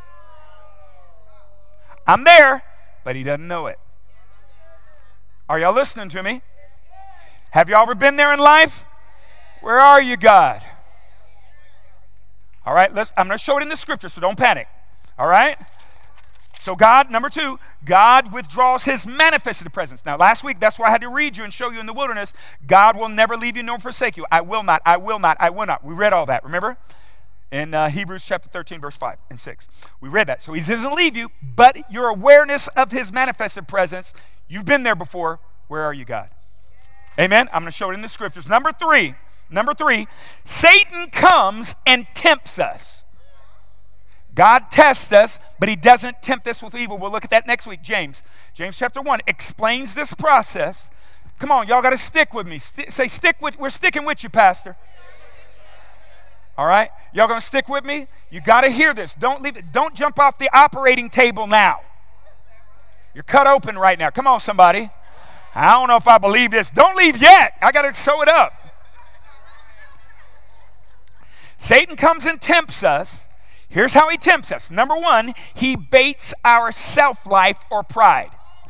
I'm there, but he doesn't know it. Are y'all listening to me? Have y'all ever been there in life? Where are you, God? All right, let's, I'm going to show it in the scripture, so don't panic. All right? So God, number two, God withdraws his manifested presence. Now, last week, that's why I had to read you and show you in the wilderness, God will never leave you nor forsake you. I will not, I will not, I will not. We read all that, remember? In uh, Hebrews chapter thirteen, verse five and six. We read that. So he doesn't leave you, but your awareness of his manifested presence, you've been there before. Where are you, God? Amen? I'm going to show it in the scriptures. Number three, number three, Satan comes and tempts us. God tests us, but he doesn't tempt us with evil. We'll look at that next week. James, James chapter one explains this process. Come on, y'all got to stick with me. St- say, stick with, we're sticking with you, Pastor. All right? Y'all going to stick with me? You got to hear this. Don't leave it. Don't jump off the operating table now. You're cut open right now. Come on, somebody. I don't know if I believe this. Don't leave yet. I got to sew it up. Satan comes and tempts us. Here's how he tempts us. Number one, he baits our self-life or pride.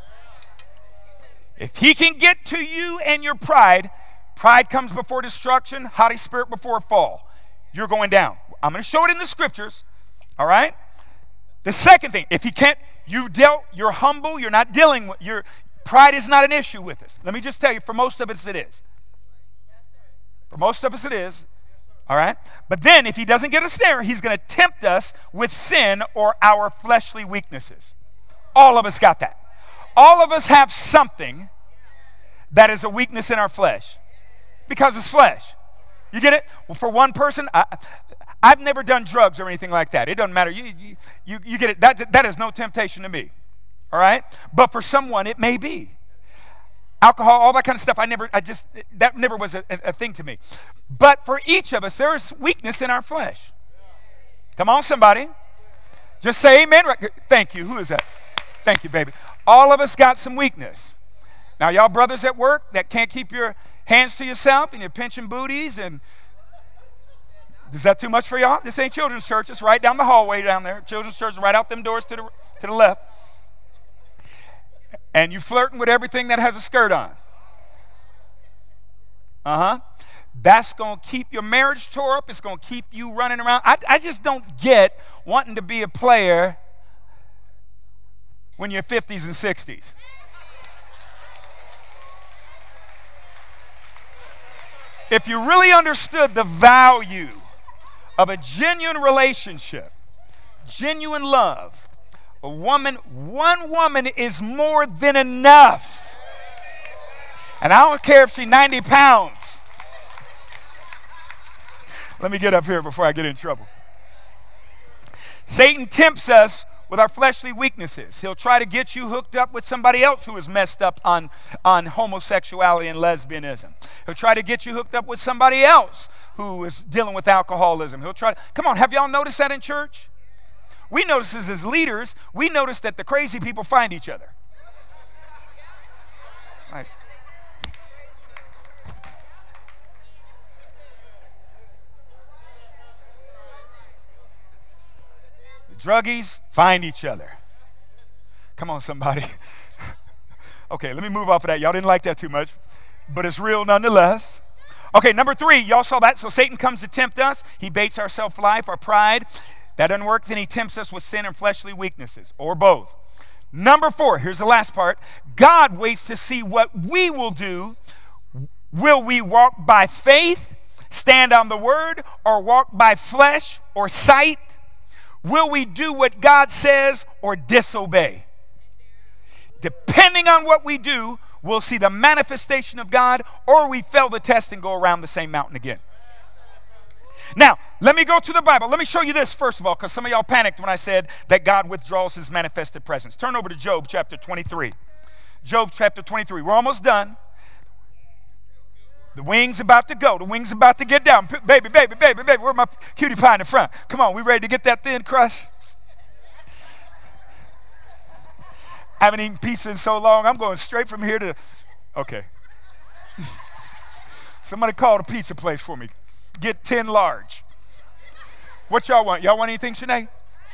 If he can get to you and your pride, pride comes before destruction, haughty spirit before a fall. You're going down. I'm going to show it in the scriptures, all right? The second thing, if he can't, you dealt, you're humble, you're not dealing with, your pride is not an issue with us. Let me just tell you, for most of us it is. For most of us it is. All right? But then if he doesn't get us there, he's going to tempt us with sin or our fleshly weaknesses. All of us got that. All of us have something that is a weakness in our flesh because it's flesh. You get it? Well, for one person, I, I've never done drugs or anything like that. It doesn't matter. You, you, you, you get it? That, that is no temptation to me. All right? But for someone, it may be. Alcohol, all that kind of stuff, I never, I just, that never was a, a thing to me. But for each of us, there is weakness in our flesh. Come on, somebody. Just say amen. Thank you. Who is that? Thank you, baby. All of us got some weakness. Now, y'all brothers at work that can't keep your hands to yourself and you're pinching booties, and is that too much for y'all? This ain't children's church. It's right down the hallway down there. Children's church is right out them doors to the, to the left. And you flirting with everything that has a skirt on. Uh-huh. That's going to keep your marriage tore up. It's going to keep you running around. I, I just don't get wanting to be a player when you're fifties and sixties. If you really understood the value of a genuine relationship, genuine love, a woman, one woman is more than enough. And I don't care if she's ninety pounds. Let me get up here before I get in trouble. Satan tempts us with our fleshly weaknesses. He'll try to get you hooked up with somebody else who is messed up on, on homosexuality and lesbianism. He'll try to get you hooked up with somebody else who is dealing with alcoholism. He'll try to, come on, have y'all noticed that in church? We notice this as leaders. We notice that the crazy people find each other. It's like, druggies find each other. Come on, somebody. Okay, let me move off of that. Y'all didn't like that too much, but it's real nonetheless. Okay, number three, y'all saw that. So Satan comes to tempt us. He baits our self-life, our pride. That doesn't work. Then he tempts us with sin and fleshly weaknesses, or both. Number four, here's the last part. God waits to see what we will do. Will we walk by faith, stand on the word, or walk by flesh or sight? Will we do what God says or disobey? Depending on what we do, we'll see the manifestation of God, or we fail the test and go around the same mountain again. Now, let me go to the Bible. Let me show you this first of all, because some of y'all panicked when I said that God withdraws his manifested presence. Turn over to Job chapter twenty-three. Job chapter twenty-three. We're almost done. The wing's about to go. The wing's about to get down. P- baby, baby, baby, baby. Where's my cutie pie in the front? Come on, we ready to get that thin crust? I haven't eaten pizza in so long. I'm going straight from here to... Okay. Somebody call the pizza place for me. Get ten large. What y'all want? Y'all want anything, Shanae?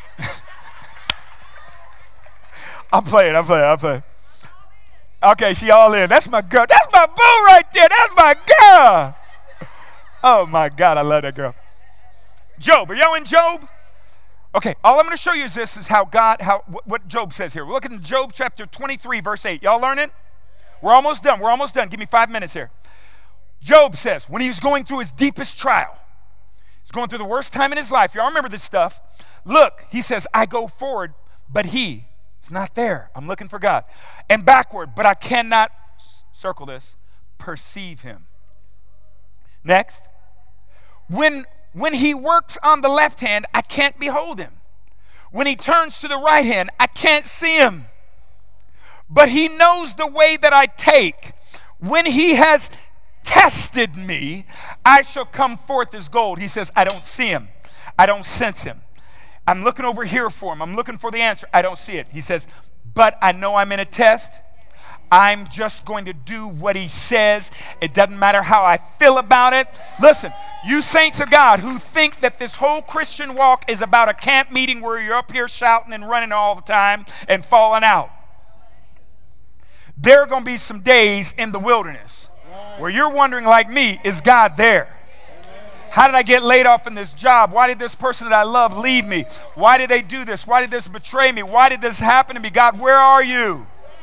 I'm playing, I'm playing, I'm playing. Okay, she all in. That's my girl. That's my boo right there. That's my girl. Oh, my God, I love that girl. Job, are y'all in Job? Okay, all I'm going to show you is this, is how God, how what Job says here. We're looking at Job chapter twenty-three, verse eight. Y'all learning? We're almost done. We're almost done. Give me five minutes here. Job says, when he was going through his deepest trial, he's going through the worst time in his life. Y'all remember this stuff. Look, he says, I go forward, but he is not there. I'm looking for God. And backward, but I cannot, circle this, perceive him. Next. When, when he works on the left hand, I can't behold him. When he turns to the right hand, I can't see him. But he knows the way that I take. When he has tested me, I shall come forth as gold. He says, I don't see him. I don't sense him. I'm looking over here for him. I'm looking for the answer. I don't see it. He says, but I know I'm in a test. I'm just going to do what he says. It doesn't matter how I feel about it. Listen, you saints of God who think that this whole Christian walk is about a camp meeting where you're up here shouting and running all the time and falling out. There are going to be some days in the wilderness where you're wondering like me, is God there? How did I get laid off in this job? Why did this person that I love leave me? Why did they do this? Why did this betray me? Why did this happen to me? God, where are you?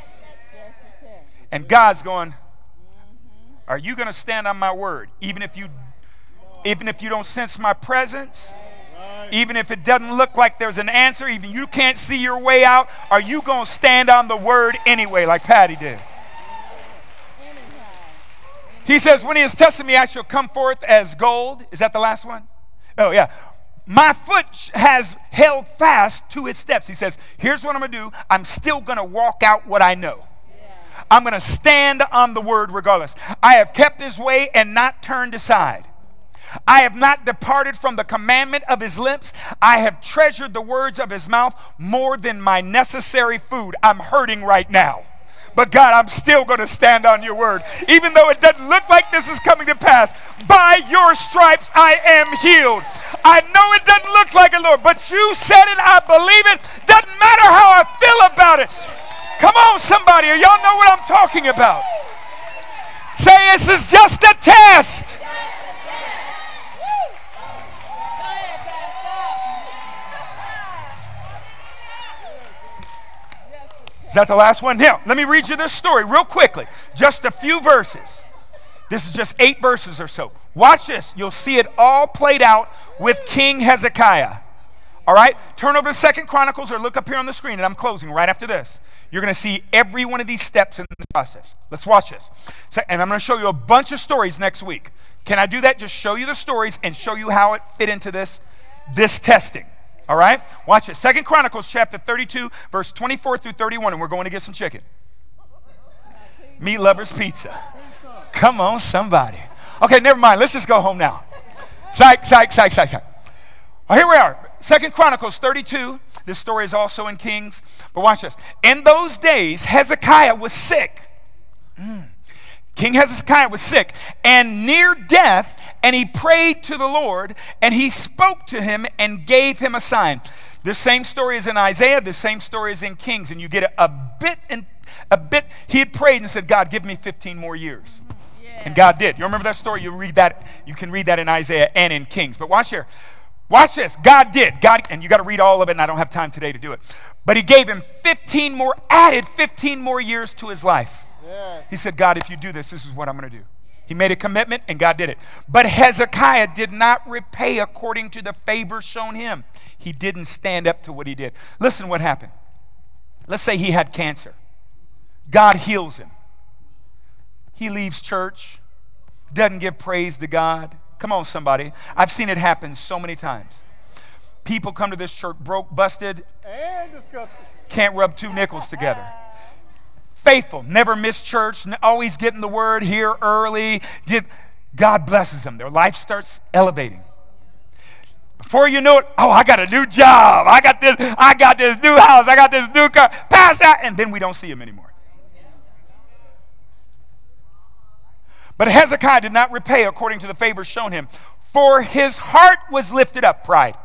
And God's going, are you going to stand on my word? Even if you, even if you don't sense my presence, even if it doesn't look like there's an answer, even you can't see your way out, are you going to stand on the word anyway, like Patty did? He says, when he has tested me, I shall come forth as gold. Is that the last one? Oh, yeah. My foot has held fast to his steps. He says, here's what I'm going to do. I'm still going to walk out what I know. Yeah. I'm going to stand on the word regardless. I have kept his way and not turned aside. I have not departed from the commandment of his lips. I have treasured the words of his mouth more than my necessary food. I'm hurting right now. But God, I'm still going to stand on your word. Even though it doesn't look like this is coming to pass. By your stripes I am healed. I know it doesn't look like it, Lord, but you said it, I believe it. Doesn't matter how I feel about it. Come on, somebody. Y'all know what I'm talking about. Say, this is just a test. Is that the last one? Now, let me read you this story real quickly. Just a few verses. This is just eight verses or so. Watch this. You'll see it all played out with King Hezekiah. All right? Turn over to Second Chronicles or look up here on the screen, and I'm closing right after this. You're going to see every one of these steps in this process. Let's watch this. So, and I'm going to show you a bunch of stories next week. Can I do that? Just show you the stories and show you how it fit into this, this testing. All right? Watch it. Second Chronicles chapter thirty-two, verse twenty-four through thirty-one, and we're going to get some chicken. Meat Lovers Pizza. Come on, somebody. Okay, never mind. Let's just go home now. Psych, psych, psych, psych, psych. Well, here we are. Second Chronicles thirty-two. This story is also in Kings. But watch this. In those days, Hezekiah was sick. Mm. King Hezekiah was sick and near death, and he prayed to the Lord, and he spoke to him and gave him a sign. This same story is in Isaiah. This same story is in Kings, and you get a, a bit. In, a bit. He had prayed and said, "God, give me fifteen more years." Yeah. And God did. You remember that story? You read that. You can read that in Isaiah and in Kings. But watch here. Watch this. God did. God, and you got to read all of it, and I don't have time today to do it. But he gave him fifteen more, added fifteen more years to his life. Yeah. He said, "God, if you do this, this is what I'm going to do." He made a commitment, and God did it. But Hezekiah did not repay according to the favor shown him. He didn't stand up to what he did. Listen what happened. Let's say he had cancer. God heals him. He leaves church, doesn't give praise to God. Come on, somebody. I've seen it happen so many times. People come to this church broke, busted, and disgusted. Can't rub two nickels together. Faithful, never miss church, always getting the word here early. Get, God blesses them. Their life starts elevating. Before you know it, oh, I got a new job. I got this, I got this new house. I got this new car. Pass out. And then we don't see him anymore. But Hezekiah did not repay according to the favor shown him, for his heart was lifted up, pride.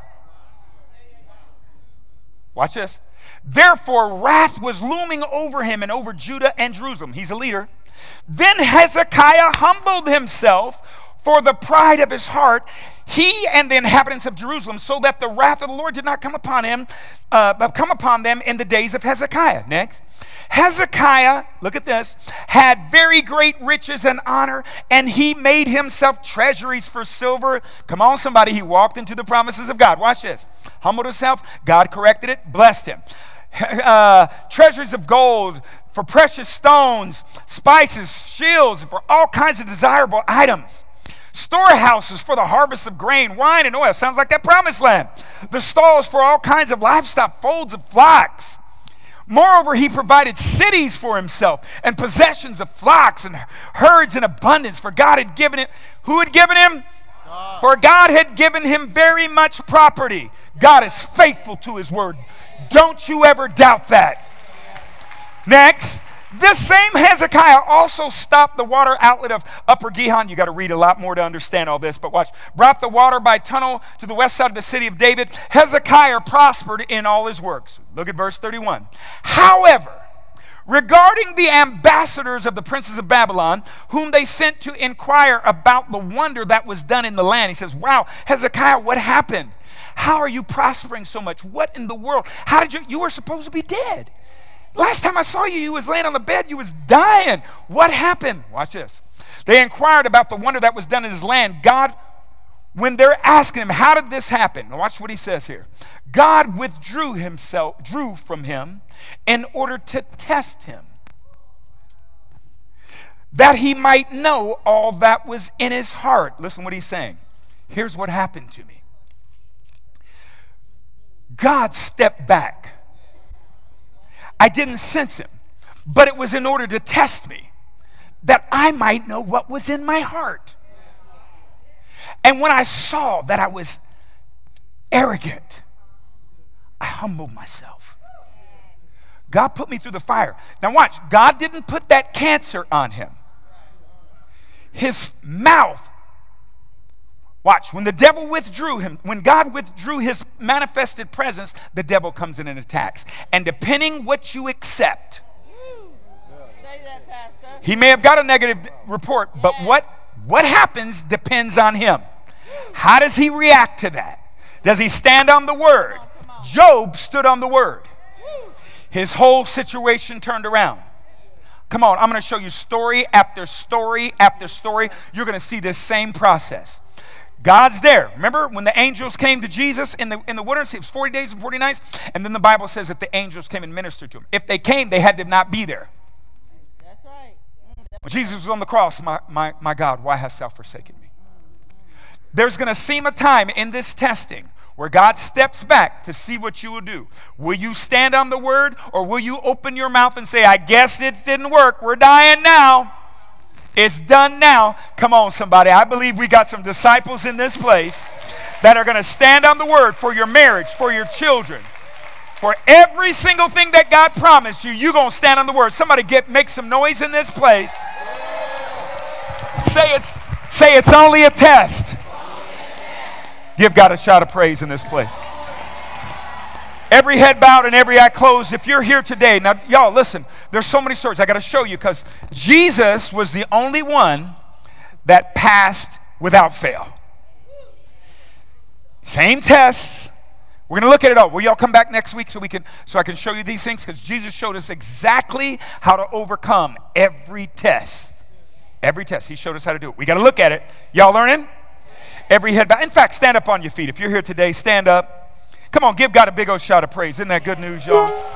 Watch this. Therefore, wrath was looming over him and over Judah and Jerusalem. He's a leader. Then Hezekiah humbled himself for the pride of his heart, he and the inhabitants of Jerusalem, so that the wrath of the Lord did not come upon him, uh, come upon them in the days of Hezekiah. Next. Hezekiah, look at this, had very great riches and honor, and he made himself treasuries for silver. Come on, somebody. He walked into the promises of God. Watch this. Humbled himself. God corrected it, blessed him. Uh, treasuries of gold for precious stones, spices, shields, for all kinds of desirable items. Storehouses for the harvest of grain, wine, and oil. Sounds like that promised land. The stalls for all kinds of livestock, folds of flocks. Moreover, he provided cities for himself and possessions of flocks and herds in abundance. For God had given him, who had given him? God. For God had given him very much property. God is faithful to his word. Don't you ever doubt that. Next. This same Hezekiah also stopped the water outlet of Upper Gihon. You got to read a lot more to understand all this, but watch. Brought the water by tunnel to the west side of the city of David. Hezekiah prospered in all his works. Look at verse thirty-one. However, regarding the ambassadors of the princes of Babylon, whom they sent to inquire about the wonder that was done in the land, he says, wow, Hezekiah, what happened? How are you prospering so much? What in the world? How did you, you were supposed to be dead. Last time I saw you, you was laying on the bed, you was dying. What happened? Watch this. They inquired about the wonder that was done in his land. God, when they're asking him, how did this happen? Watch what he says here. God withdrew himself, drew from him in order to test him, that he might know all that was in his heart. Listen what he's saying. Here's what happened to me. God stepped back. I didn't sense him, but it was in order to test me, that I might know what was in my heart. And when I saw that I was arrogant, I humbled myself. God put me through the fire. Now watch, God didn't put that cancer on him. His mouth, watch, when the devil withdrew him, when God withdrew his manifested presence, the devil comes in and attacks. And depending what you accept, say that, Pastor. He may have got a negative report, but yes. what, what happens depends on him. How does he react to that? Does he stand on the word? Come on, come on. Job stood on the word. His whole situation turned around. Come on, I'm going to show you story after story after story. You're going to see this same process. God's there. Remember when the angels came to Jesus in the in the wilderness? It was forty days and forty nights. And then the Bible says that the angels came and ministered to him. If they came, they had to not be there. That's right. When Jesus was on the cross, my, my, my God, why hast thou forsaken me? There's going to seem a time in this testing where God steps back to see what you will do. Will you stand on the word, or will you open your mouth and say, I guess it didn't work. We're dying now. It's done now. Come on, somebody. I believe we got some disciples in this place that are going to stand on the word for your marriage, for your children, for every single thing that God promised you. You're going to stand on the word. Somebody get make some noise in this place. Say it's, say it's only a test. Give God a shout of praise in this place. Every head bowed and every eye closed. If you're here today, now y'all listen, there's so many stories I got to show you, because Jesus was the only one that passed without fail. Same tests. We're going to look at it all. Will y'all come back next week so we can so I can show you these things? Because Jesus showed us exactly how to overcome every test. Every test. He showed us how to do it. We got to look at it. Y'all learning? Every head bowed. In fact, stand up on your feet. If you're here today, stand up. Come on, give God a big old shout of praise. Isn't that good news, y'all?